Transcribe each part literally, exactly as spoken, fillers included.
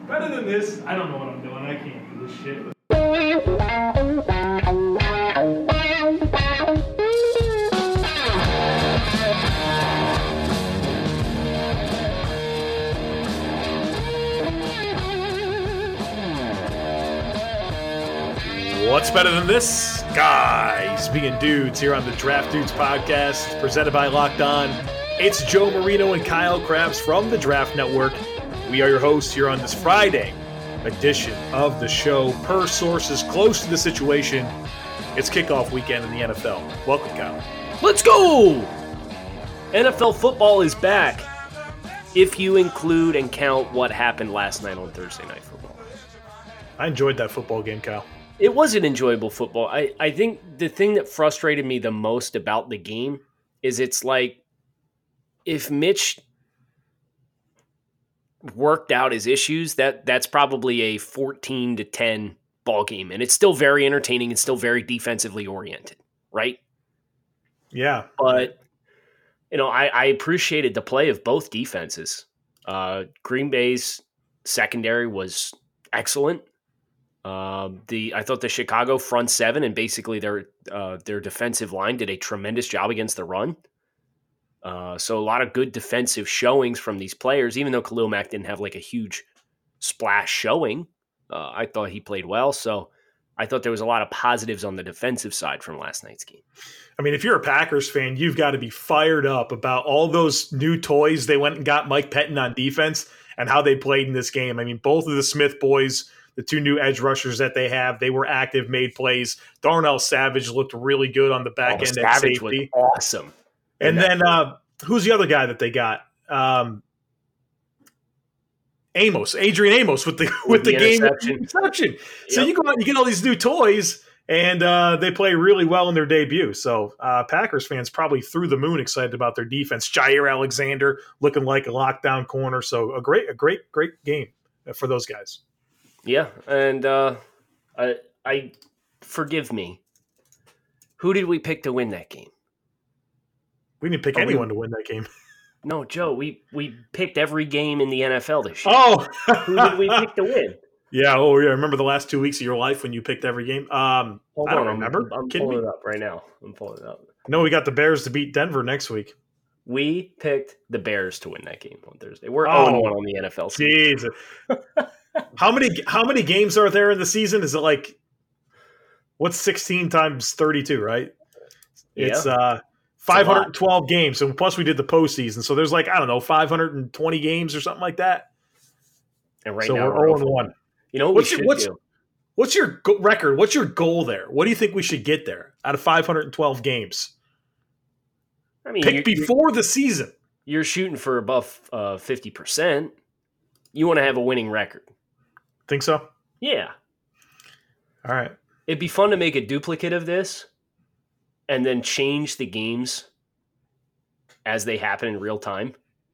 Better than this, I don't know what I'm doing. I can't do this shit. What's better than this? Guys being dudes here on the Draft Dudes podcast, presented by Locked On. It's Joe Marino and Kyle Krabs from the Draft Network. We are your hosts here on this Friday edition of the show. Per sources close to the situation, it's kickoff weekend in the N F L. Welcome, Kyle. Let's go! N F L football is back, if you include and count what happened last night on Thursday Night Football. I enjoyed that football game, Kyle. It was an enjoyable football. I, I think the thing that frustrated me the most about the game is it's like if Mitch worked out his issues, that that's probably a fourteen to ten ball game, and it's still very entertaining and still very defensively oriented, right? Yeah. But, you know, I, I appreciated the play of both defenses. Uh, Green Bay's secondary was excellent. Um, the I thought the Chicago front seven and basically their uh, their defensive line did a tremendous job against the run. Uh, so a lot of good defensive showings from these players, even though Khalil Mack didn't have like a huge splash showing. Uh, I thought he played well. So I thought there was a lot of positives on the defensive side from last night's game. I mean, if you're a Packers fan, you've got to be fired up about all those new toys they went and got Mike Pettin on defense and how they played in this game. I mean, both of the Smith boys, the two new edge rushers that they have, they were active, made plays. Darnell Savage looked really good on the back oh, end at safety. Was awesome. And then uh, who's the other guy that they got? Um, Amos, Adrian Amos with the with, with the, the game interception. Yep. So you go out and you get all these new toys, and uh, they play really well in their debut. So uh, Packers fans probably through the moon excited about their defense. Jair Alexander looking like a lockdown corner. So a great, a great, great game for those guys. Yeah, and uh, I, I forgive me. Who did we pick to win that game? We didn't pick oh, anyone we, to win that game. No, Joe, we, we picked every game in the N F L this year. Oh! Who did we pick to win? Yeah, oh, yeah. I remember the last two weeks of your life when you picked every game. Um, Hold I don't on, remember. I'm, I'm pulling me? it up right now. I'm pulling it up. No, we got the Bears to beat Denver next week. We picked the Bears to win that game on Thursday. We're oh and one on the N F L season. Jesus. How many how many games are there in the season? Is it like what's sixteen times thirty-two, right? It's yeah. uh five hundred twelve games. And plus we did the postseason. So there's like, I don't know, five hundred twenty games or something like that. And right so now we're oh and one. You know what what's we your, should what's, do? What's your go- record? What's your goal there? What do you think we should get there out of five hundred twelve games? I mean, pick before the season. You're shooting for above uh, fifty percent. You want to have a winning record. Think so? Yeah. All right. It'd be fun to make a duplicate of this and then change the games as they happen in real time.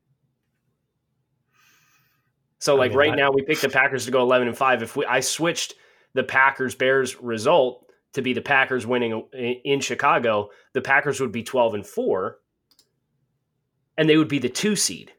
So, like I mean, right I, now, we picked the Packers to go eleven and five. If we, I switched the Packers-Bears result to be the Packers winning in Chicago, the Packers would be twelve and four, and they would be the two seed.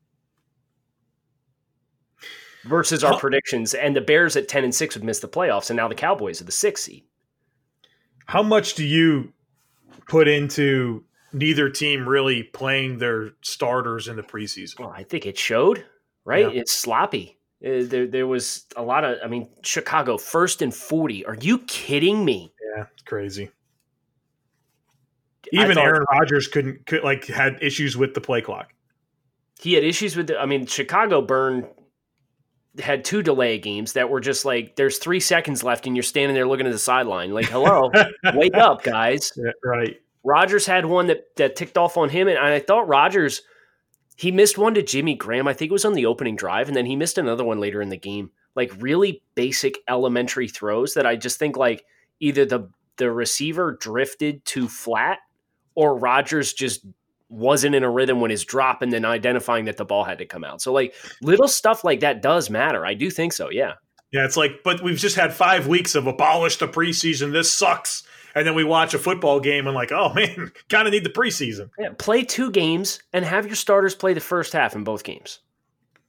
Versus our oh. predictions, and the Bears at ten and six would miss the playoffs, and now the Cowboys are the sixth seed. How much do you put into neither team really playing their starters in the preseason? Well, I think it showed, right? Yeah. It's sloppy. Uh, there, there was a lot of, I mean, Chicago first and forty. Are you kidding me? Yeah, it's crazy. Even thought, Aaron Rodgers couldn't, could, like, had issues with the play clock. He had issues with the, I mean, Chicago burned. Had two delay games that were just like, there's three seconds left and you're standing there looking at the sideline. Like, hello, wake up, guys. Yeah, right. Rodgers had one that, that ticked off on him. And I thought Rodgers, he missed one to Jimmy Graham. I think it was on the opening drive. And then he missed another one later in the game. Like really basic elementary throws that I just think like either the, the receiver drifted too flat or Rodgers just wasn't in a rhythm when his drop and then identifying that the ball had to come out. So like little stuff like that does matter. I do think so. Yeah. Yeah. It's like, but we've just had five weeks of abolish the preseason. This sucks. And then we watch a football game and like, oh man, kind of need the preseason. Yeah. Play two games and have your starters play the first half in both games.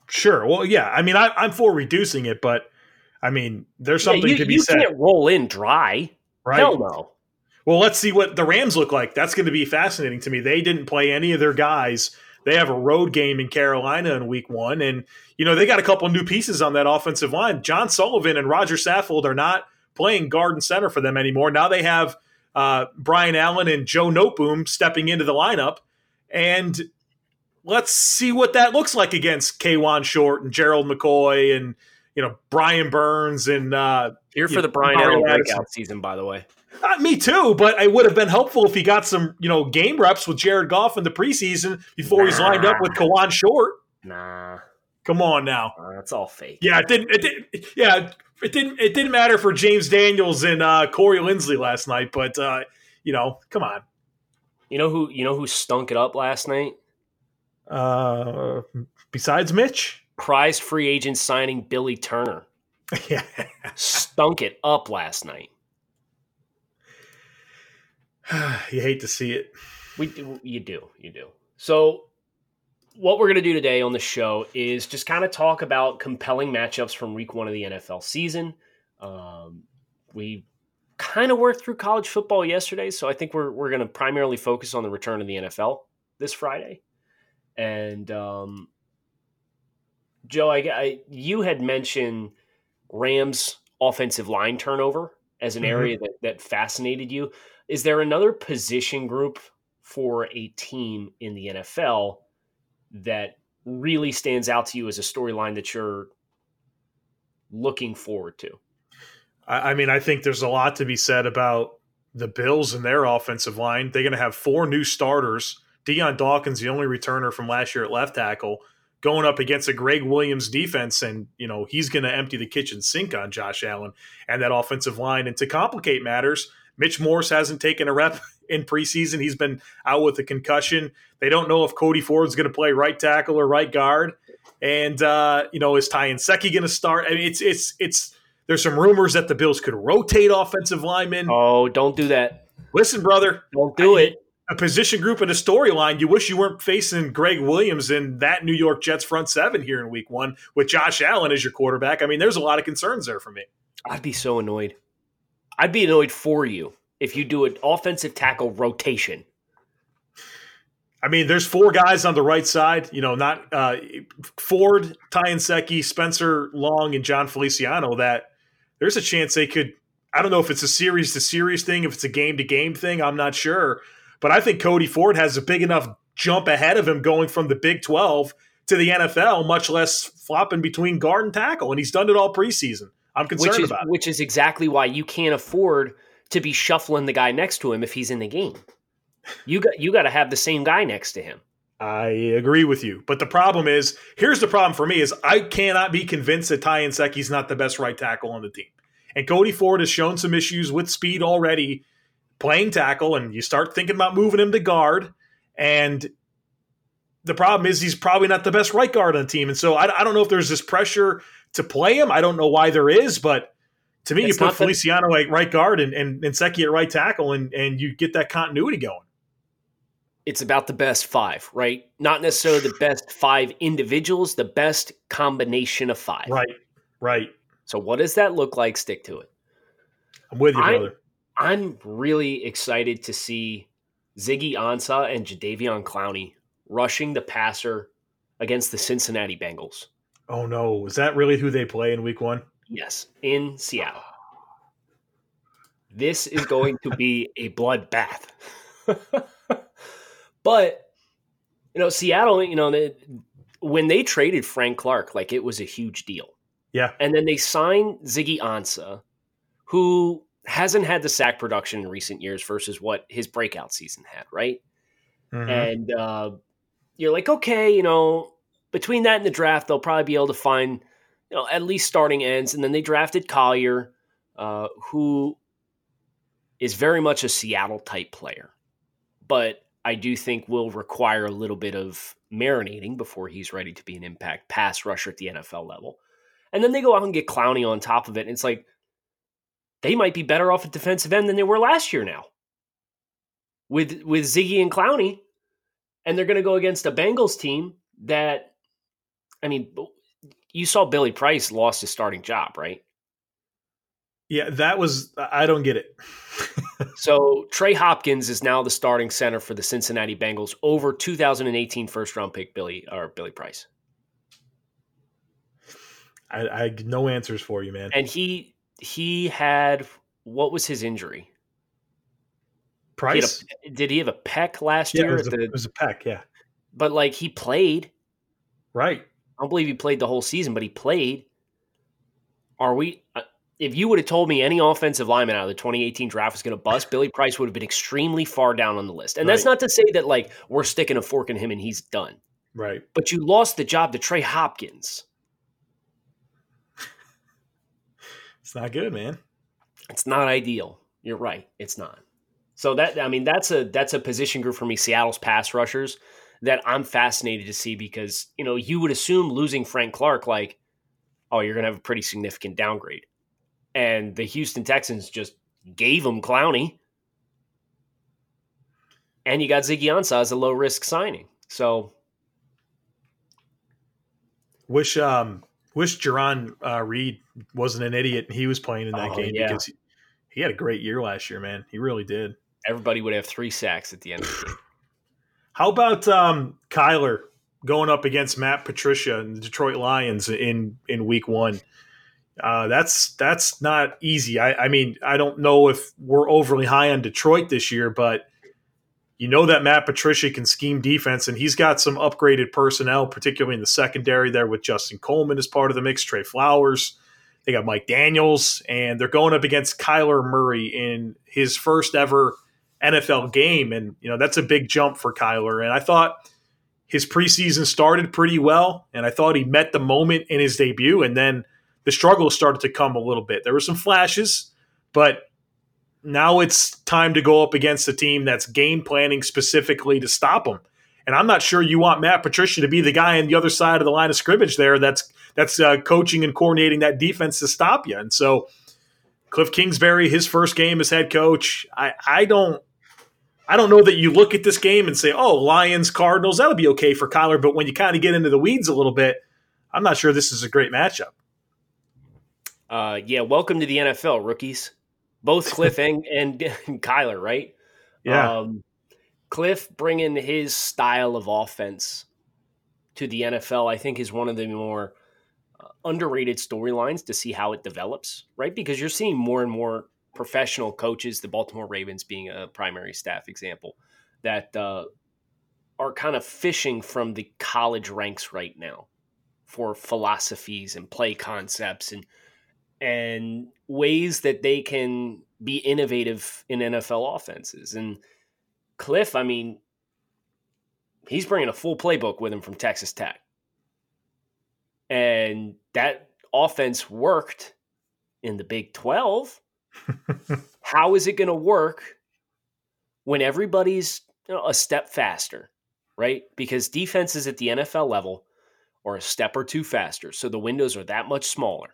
Sure. Well, yeah. I mean, I, I'm for reducing it, but I mean, there's something yeah, you, to be you said. You can't roll in dry. Right? Hell no. Well, let's see what the Rams look like. That's going to be fascinating to me. They didn't play any of their guys. They have a road game in Carolina in week one. And, you know, they got a couple new pieces on that offensive line. John Sullivan and Roger Saffold are not playing guard and center for them anymore. Now they have uh, Brian Allen and Joe Noteboom stepping into the lineup. And let's see what that looks like against K'Wan Short and Gerald McCoy and, you know, Brian Burns and uh, here for the Brian Allen breakout season, by the way. Uh, me too, but it would have been helpful if he got some, you know, game reps with Jared Goff in the preseason before nah. he's lined up with K'Wan Short. Nah, come on now, uh, that's all fake. Yeah, it didn't. It didn't. Yeah, it didn't. It didn't matter for James Daniels and uh, Corey Linsley last night, but uh, you know, come on. You know who? You know who stunk it up last night? Uh, besides Mitch, prized free agent signing Billy Turner. Yeah, stunk it up last night. You hate to see it. We do, you do, you do. So what we're going to do today on the show is just kind of talk about compelling matchups from week one of the N F L season. Um, we kind of worked through college football yesterday, so I think we're we're going to primarily focus on the return of the N F L this Friday. And um, Joe, I, I you had mentioned Rams' offensive line turnover as an mm-hmm. area that that fascinated you. Is there another position group for a team in the N F L that really stands out to you as a storyline that you're looking forward to? I mean, I think there's a lot to be said about the Bills and their offensive line. They're going to have four new starters. Deion Dawkins, the only returner from last year at left tackle, going up against a Greg Williams defense, and you know he's going to empty the kitchen sink on Josh Allen and that offensive line. And to complicate matters, Mitch Morse hasn't taken a rep in preseason. He's been out with a concussion. They don't know if Cody Ford's going to play right tackle or right guard. And, uh, you know, is Ty Nsekhe going to start? I mean, it's, it's, it's, there's some rumors that the Bills could rotate offensive linemen. Oh, don't do that. Listen, brother. Don't do I, it. A position group and a storyline. You wish you weren't facing Greg Williams in that New York Jets front seven here in week one with Josh Allen as your quarterback. I mean, there's a lot of concerns there for me. I'd be so annoyed. I'd be annoyed for you if you do an offensive tackle rotation. I mean, there's four guys on the right side, you know, not uh, Ford, Ty Nsekhe, Spencer Long, and John Feliciano, that there's a chance they could, I don't know if it's a series-to-series thing, if it's a game-to-game thing, I'm not sure. But I think Cody Ford has a big enough jump ahead of him going from the Big twelve to the N F L, much less flopping between guard and tackle, and he's done it all preseason. I'm concerned which is, about it. Which is exactly why you can't afford to be shuffling the guy next to him if he's in the game. You got you got to have the same guy next to him. I agree with you. But the problem is, here's the problem for me, is I cannot be convinced that Ty Nsekhe's not the best right tackle on the team. And Cody Ford has shown some issues with speed already playing tackle, and you start thinking about moving him to guard. And the problem is he's probably not the best right guard on the team. And so I, I don't know if there's this pressure to play him. I don't know why there is, but to me, it's you put Feliciano the, at right guard and, and, and Nsekhe at right tackle, and, and you get that continuity going. It's about the best five, right? Not necessarily the best five individuals, the best combination of five. Right, right. So what does that look like? Stick to it. I'm with you, I'm, brother. I'm really excited to see Ziggy Ansah and Jadeveon Clowney rushing the passer against the Cincinnati Bengals. Oh, no. Is that really who they play in week one? Yes, in Seattle. This is going to be a bloodbath. But, you know, Seattle, you know, they, when they traded Frank Clark, like, it was a huge deal. Yeah. And then they signed Ziggy Ansah, who hasn't had the sack production in recent years versus what his breakout season had, right? Mm-hmm. And uh, you're like, okay, you know, between that and the draft, they'll probably be able to find, you know, at least starting ends. And then they drafted Collier, uh, who is very much a Seattle-type player. But I do think will require a little bit of marinating before he's ready to be an impact pass rusher at the N F L level. And then they go out and get Clowney on top of it. And it's like, they might be better off at defensive end than they were last year now. With, with Ziggy and Clowney. And they're going to go against a Bengals team that, I mean, you saw Billy Price lost his starting job, right? Yeah, that was – I don't get it. So Trey Hopkins is now the starting center for the Cincinnati Bengals over two thousand eighteen first-round pick Billy or Billy Price. I, I no answers for you, man. And he he had – what was his injury? Price? He a, did he have a pec last yeah, year? It was, a, the, it was a pec, yeah. But, like, he played. Right. I don't believe he played the whole season, but he played. Are we – if you would have told me any offensive lineman out of the twenty eighteen draft was going to bust, Billy Price would have been extremely far down on the list. And right. That's not to say that, like, we're sticking a fork in him and he's done. Right. But you lost the job to Trey Hopkins. It's not good, man. It's not ideal. You're right. It's not. So that, I mean, that's a that's a position group for me, Seattle's pass rushers, that I'm fascinated to see because, you know, you would assume losing Frank Clark, like, oh, you're going to have a pretty significant downgrade. And the Houston Texans just gave him Clowney. And you got Ziggy Ansah as a low-risk signing. So wish um wish Jerron uh, Reed wasn't an idiot and he was playing in that oh, game yeah. because he, he had a great year last year, man. He really did. Everybody would have three sacks at the end of the game. How about um, Kyler going up against Matt Patricia and the Detroit Lions in, in week one? Uh, that's that's not easy. I, I mean, I don't know if we're overly high on Detroit this year, but you know that Matt Patricia can scheme defense, and he's got some upgraded personnel, particularly in the secondary there with Justin Coleman as part of the mix, Trey Flowers. They got Mike Daniels, and they're going up against Kyler Murray in his first ever N F L game, and you know that's a big jump for Kyler. And I thought his preseason started pretty well, and I thought he met the moment in his debut, and then the struggles started to come a little bit. There were some flashes, but now it's time to go up against a team that's game planning specifically to stop him. And I'm not sure you want Matt Patricia to be the guy on the other side of the line of scrimmage there that's that's uh, coaching and coordinating that defense to stop you. And so Cliff Kingsbury, his first game as head coach, I, I don't I don't know that you look at this game and say, oh, Lions, Cardinals, that'll be okay for Kyler. But when you kind of get into the weeds a little bit, I'm not sure this is a great matchup. Uh, yeah, welcome to the N F L, rookies. Both Cliff and, and, and Kyler, right? Yeah. Um, Cliff bringing his style of offense to the N F L, I think, is one of the more uh, underrated storylines to see how it develops, right? Because you're seeing more and more professional coaches, the Baltimore Ravens being a primary staff example, that uh, are kind of fishing from the college ranks right now for philosophies and play concepts and and ways that they can be innovative in N F L offenses. And Cliff, I mean, he's bringing a full playbook with him from Texas Tech. And that offense worked in the Big twelve. How is it going to work when everybody's, you know, a step faster, right? Because defenses at the N F L level are a step or two faster. So the windows are that much smaller.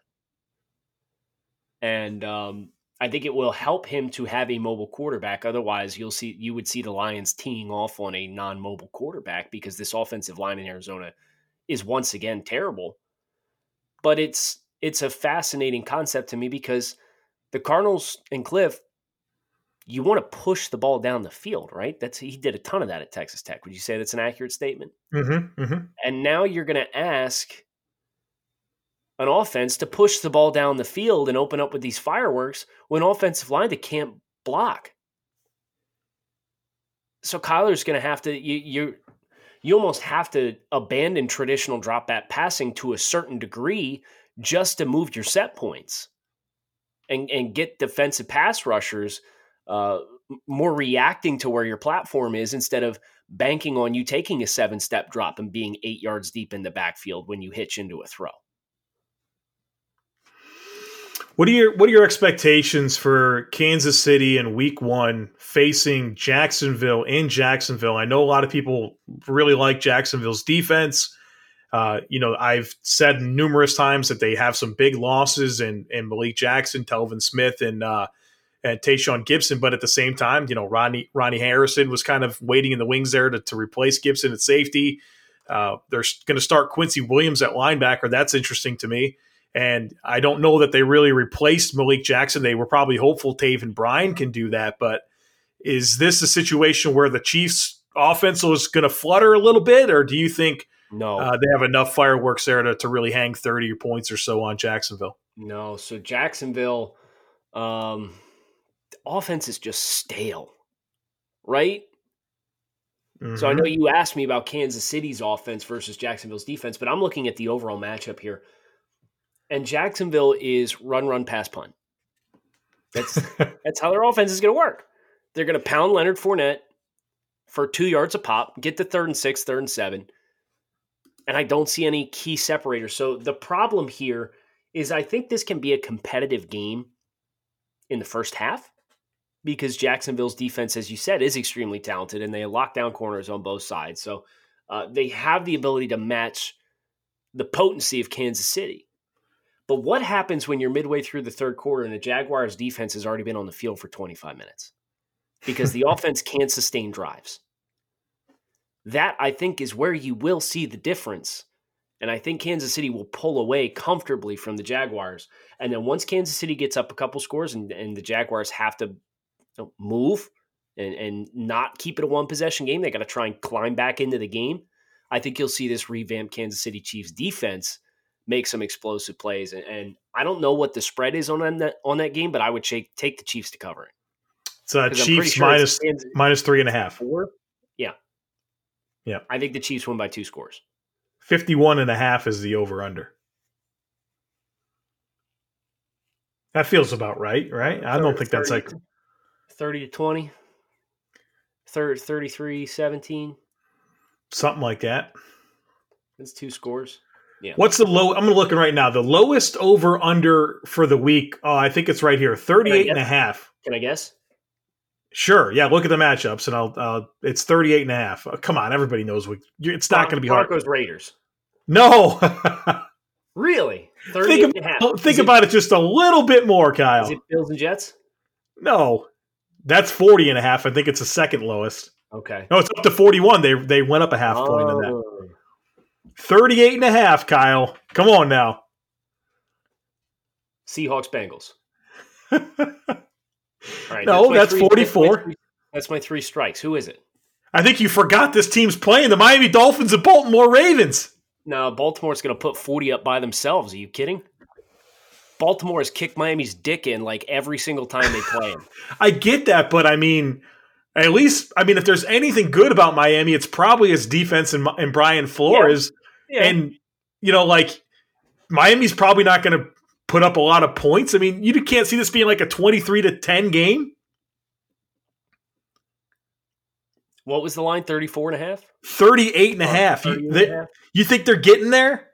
And um, I think it will help him to have a mobile quarterback. Otherwise, you'll see you would see the Lions teeing off on a non-mobile quarterback because this offensive line in Arizona is once again terrible. But it's it's a fascinating concept to me because the Cardinals and Cliff, you want to push the ball down the field, right? That's he did a ton of that at Texas Tech. Would you say that's an accurate statement? Mm-hmm, mm-hmm. And now you're going to ask an offense to push the ball down the field and open up with these fireworks when offensive line that can't block. So Kyler's going to have to you you you almost have to abandon traditional drop back passing to a certain degree just to move your set points and and get defensive pass rushers uh, more reacting to where your platform is instead of banking on you taking a seven step drop and being eight yards deep in the backfield when you hitch into a throw. What are your what are your expectations for Kansas City in week one facing Jacksonville in Jacksonville? I know a lot of people really like Jacksonville's defense. Uh, you know, I've said numerous times that they have some big losses in, in Malik Jackson, Telvin Smith, and uh, and Tayshaun Gibson. But at the same time, you know, Ronnie Ronnie Harrison was kind of waiting in the wings there to, to replace Gibson at safety. Uh, they're going to start Quincy Williams at linebacker. That's interesting to me. And I don't know that they really replaced Malik Jackson. They were probably hopeful Taven Bryan can do that. But is this a situation where the Chiefs' offense is going to flutter a little bit, or do you think no. uh, they have enough fireworks there to, to really hang thirty points or so on Jacksonville? No. So Jacksonville, um, the offense is just stale, right? Mm-hmm. So I know you asked me about Kansas City's offense versus Jacksonville's defense, but I'm looking at the overall matchup here. And Jacksonville is run, run, pass, punt. That's that's how their offense is going to work. They're going to pound Leonard Fournette for two yards a pop, get to third and six, third and seven. And I don't see any key separators. So the problem here is I think this can be a competitive game in the first half because Jacksonville's defense, as you said, is extremely talented and they lock down corners on both sides. So uh, they have the ability to match the potency of Kansas City. But what happens when you're midway through the third quarter and the Jaguars' defense has already been on the field for twenty-five minutes? Because the offense can't sustain drives. That, I think, is where you will see the difference. And I think Kansas City will pull away comfortably from the Jaguars. And then once Kansas City gets up a couple scores and, and the Jaguars have to you know, move and, and not keep it a one-possession game, they got to try and climb back into the game. I think you'll see this revamped Kansas City Chiefs defense make some explosive plays. And, and I don't know what the spread is on that on that game, but I would take, take the Chiefs to cover it. It's uh, Chiefs sure minus, it's minus three and a half. Four? Yeah. Yeah. I think the Chiefs win by two scores. fifty-one and a half is the over-under. That feels about right, right? I don't think that's like thirty to twenty, thirty-three seventeen. Something like that. That's two scores. Yeah. What's the low? I'm looking right now. The lowest over-under for the week, oh, I think it's right here, thirty-eight and a half. Can I guess? Sure. Yeah, look at the matchups, and I'll. Uh, it's thirty-eight and a half. Oh, come on, everybody knows we, it's not going to be hard. Broncos Raiders. No. Really? thirty-eight think and a half. About, think it, about it just a little bit more, Kyle. Is it Bills and Jets? No. That's forty and a half. I think it's the second lowest. Okay. No, it's up to forty-one. They they went up a half oh. point on that. thirty-eight and a half, Kyle. Come on now. Seahawks Bengals. All right, no, that's, that's forty-four. That's my, that's my three strikes. Who is it? I think you forgot this team's playing the Miami Dolphins and Baltimore Ravens. No, Baltimore's going to put forty up by themselves. Are you kidding? Baltimore has kicked Miami's dick in like every single time they play him. I get that, but I mean, at least, I mean, if there's anything good about Miami, it's probably his defense and, and Brian Flores. Yeah. Yeah. And, you know, like, Miami's probably not going to put up a lot of points. I mean, you can't see this being like a twenty-three to ten game. What was the line? thirty-four and a half? thirty-eight and a half. You, they, and a half. You think they're getting there?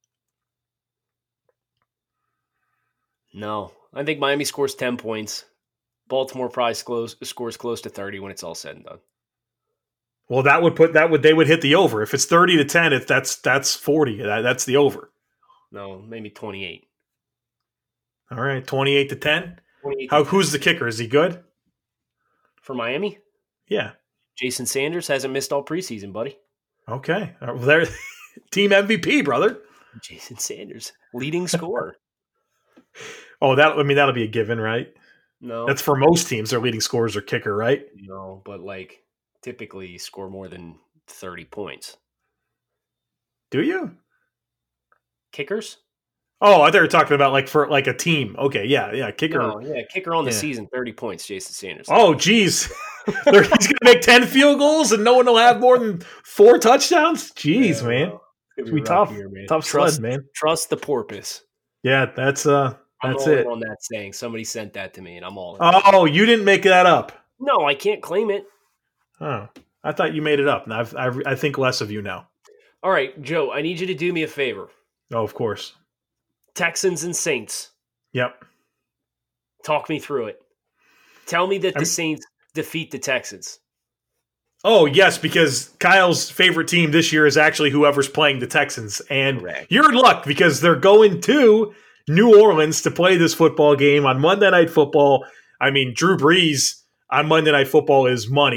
No. I think Miami scores ten points. Baltimore probably scores, scores close to thirty when it's all said and done. Well, that would put that would they would hit the over. If it's thirty to ten, if that's that's forty. That, that's the over. No, maybe twenty-eight. All right, twenty-eight to ten. How who's the kicker? Is he good? For Miami? Yeah. Jason Sanders hasn't missed all preseason, buddy. Okay. Well, there team M V P, brother. Jason Sanders, leading scorer. Oh, that I mean that'll be a given, right? No. That's for most teams. Their leading scorers are kicker, right? No, but like typically score more than thirty points. Do you? Kickers? Oh, I thought you were talking about like for like a team. Okay, yeah, yeah, kicker. No, yeah, kicker on the yeah. season, thirty points, Jason Sanders. Oh, geez. He's going to make ten field goals and no one will have more than four touchdowns? Jeez, yeah, man. Well, it's be tough, here, man. Tough trust, sled, man. Trust the porpoise. Yeah, that's uh, that's I'm all it. on that saying. Somebody sent that to me, and I'm all in. Oh, you didn't make that up. No, I can't claim it. Oh, I thought you made it up. Now I I think less of you now. All right, Joe, I need you to do me a favor. Oh, of course. Texans and Saints. Yep. Talk me through it. Tell me that the I'm... Saints defeat the Texans. Oh, yes, because Kyle's favorite team this year is actually whoever's playing the Texans. And Correct. You're in luck because they're going to New Orleans to play this football game on Monday Night Football. I mean, Drew Brees on Monday Night Football is money.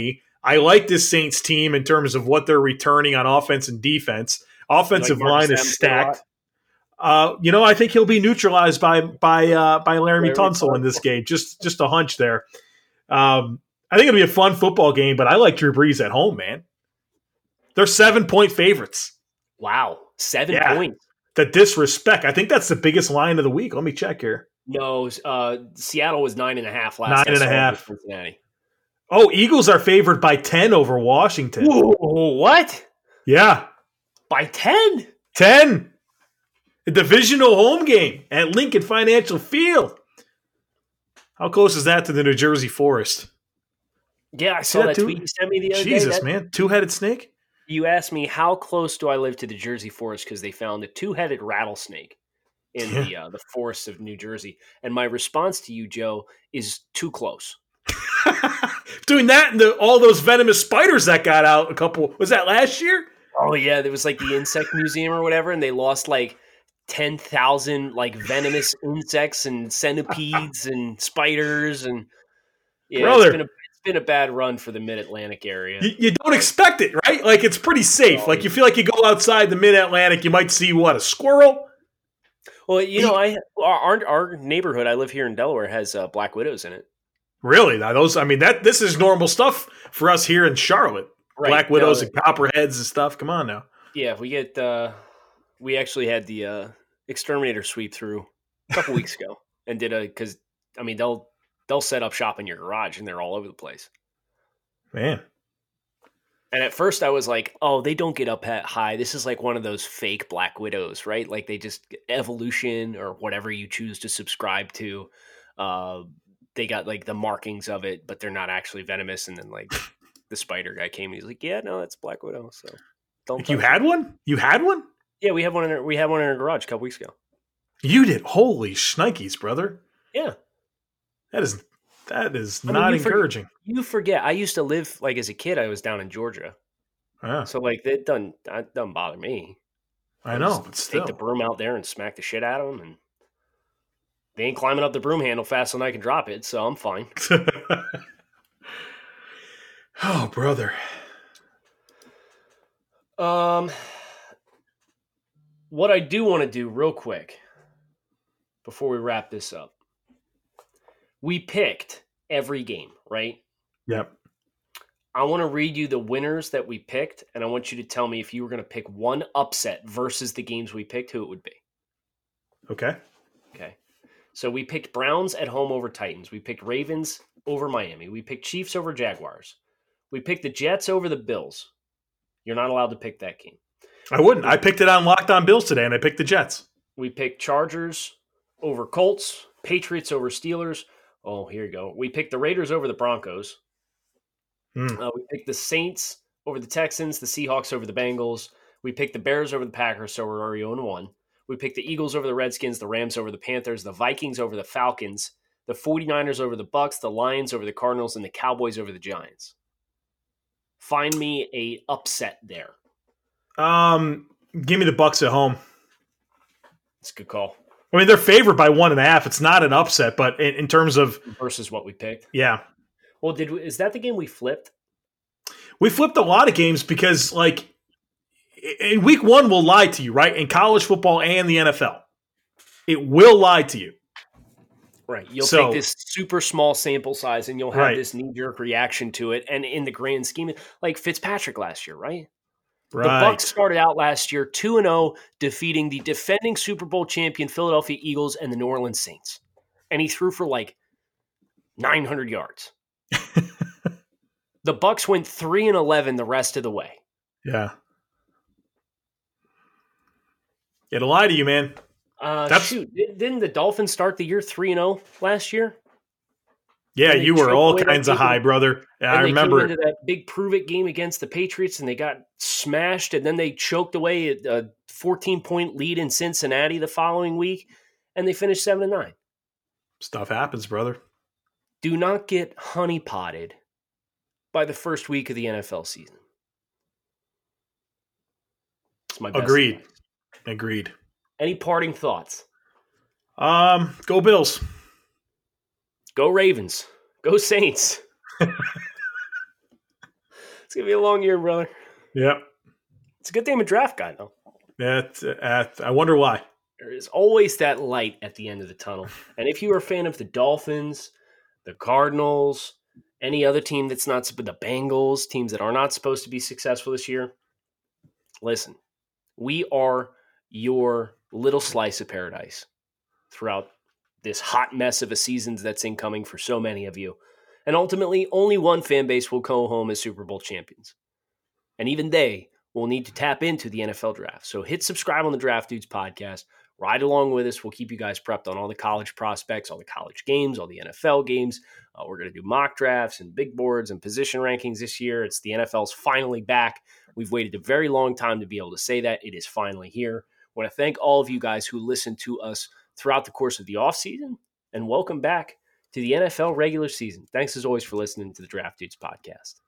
I like this Saints team in terms of what they're returning on offense and defense. Offensive like Marcus line is Adams a stacked. Uh, you know, I think he'll be neutralized by by uh, by Laramie Larry Tunsil in this game. Just just a hunch there. Um, I think it'll be a fun football game, but I like Drew Brees at home, man. They're seven point favorites. Wow, seven Yeah. points. The disrespect. I think that's the biggest line of the week. Let me check here. No, uh, Seattle was nine and a half last. Nine and a I saw half. with Cincinnati. Oh, Eagles are favored by ten over Washington. Whoa, what? Yeah, By ten? ten. A divisional home game at Lincoln Financial Field. How close is that to the New Jersey Forest? Yeah, I See saw that that too? tweet you sent me the other day. Jesus, That- man. Two-headed snake? You asked me how close do I live to the Jersey Forest because they found a two-headed rattlesnake in Yeah. the uh, the forests of New Jersey, and my response to you, Joe, is too close. Doing that and the, all those venomous spiders that got out a couple, was that last year? Oh yeah, there was like the insect museum or whatever, and they lost like ten thousand like venomous insects and centipedes and spiders and yeah, Brother. it's been a it's been a bad run for the Mid Atlantic area. You, you don't expect it, right? Like, it's pretty safe. Oh, Like, you feel like you go outside the mid-Atlantic, you might see, what, a squirrel? Well, you know, I our our neighborhood, I live here in Delaware, has uh, black widows in it. Really? Now, those, I mean, that this is normal stuff for us here in Charlotte. Right. Black widows No, and copperheads and stuff. Come on now. Yeah, we get. Uh, we actually had the uh, exterminator sweep through a couple weeks ago, and did a because I mean they'll they'll set up shop in your garage, and they're all over the place. Man. And at first, I was like, "Oh, they don't get up at high. This is like one of those fake black widows, right? Like they just evolution or whatever you choose to subscribe to. Uh, they got like the markings of it, but they're not actually venomous. And then like the spider guy came, and he's like, "Yeah, no, it's black widow." So don't. Like, you touch had it. one? You had one? Yeah, we have one in our, we had one in our garage a couple weeks ago. You did. Holy shnikes, brother. Yeah. That is that is I mean, not you forget- encouraging. You forget, I used to live like as a kid. I was down in Georgia, Yeah, so like that doesn't that doesn't bother me. I know, just but take still. the broom out there and smack the shit out of them, and they ain't climbing up the broom handle fast enough I can drop it, so I'm fine. Oh, brother. Um, what I do want to do real quick before we wrap this up, we picked every game, right? Yep. I want to read you the winners that we picked, and I want you to tell me if you were going to pick one upset versus the games we picked, who it would be. Okay. Okay. So we picked Browns at home over Titans. We picked Ravens over Miami. We picked Chiefs over Jaguars. We picked the Jets over the Bills. You're not allowed to pick that game. I wouldn't. I picked it on Locked On Bills today, and I picked the Jets. We picked Chargers over Colts, Patriots over Steelers. Oh, here you go. We picked the Raiders over the Broncos. Hmm. Uh, we picked the Saints over the Texans, the Seahawks over the Bengals. We picked the Bears over the Packers, so we're already oh and one. We picked the Eagles over the Redskins, the Rams over the Panthers, the Vikings over the Falcons, the 49ers over the Bucks, the Lions over the Cardinals, and the Cowboys over the Giants. Find me a upset there. Um, give me the Bucks at home. It's a good call. I mean, they're favored by one and a half. It's not an upset, but in, in terms of, Versus what we picked. yeah, Well, did we, is that the game we flipped? we flipped a lot of games because, like, in week one, we'll lie to you, right? In college football and the N F L, it will lie to you. Right. You'll So- take this super small sample size and you'll have Right. this knee-jerk reaction to it. And in the grand scheme, like Fitzpatrick last year, right? Right. The Bucs started out last year two and oh, defeating the defending Super Bowl champion Philadelphia Eagles and the New Orleans Saints. And he threw for like nine hundred yards. The Bucs went three and eleven the rest of the way. Yeah. It'll lie to you, man. Uh, That's- shoot, di- didn't the Dolphins start the year three and oh last year? Yeah, And they you were choked all away that kinds of game. high, brother. And I they remember came it. into that big prove-it game against the Patriots, and they got smashed, and then they choked away a fourteen-point lead in Cincinnati the following week, and they finished seven and nine. Stuff happens, brother. Do not get honeypotted by the first week of the N F L season. It's my best Agreed. advice. Agreed. Any parting thoughts? Um, go Bills. Go Ravens. Go Saints. It's going to be a long year, brother. Yep. It's a good thing I'm a draft guy, though. That's, uh, I wonder why. There is always that light at the end of the tunnel. And if you're a fan of the Dolphins, the Cardinals, any other team that's not, the Bengals, teams that are not supposed to be successful this year, listen, we are your little slice of paradise throughout this hot mess of a season that's incoming for so many of you. And ultimately, only one fan base will go home as Super Bowl champions. And even they will need to tap into the N F L draft. So hit subscribe on the Draft Dudes podcast. Ride along with us. We'll keep you guys prepped on all the college prospects, all the college games, all the N F L games. Uh, we're going to do mock drafts and big boards and position rankings this year. It's the N F L's finally back. We've waited a very long time to be able to say that. It is finally here. I want to thank all of you guys who listened to us throughout the course of the offseason, and welcome back to the N F L regular season. Thanks as always for listening to the Draft Dudes podcast.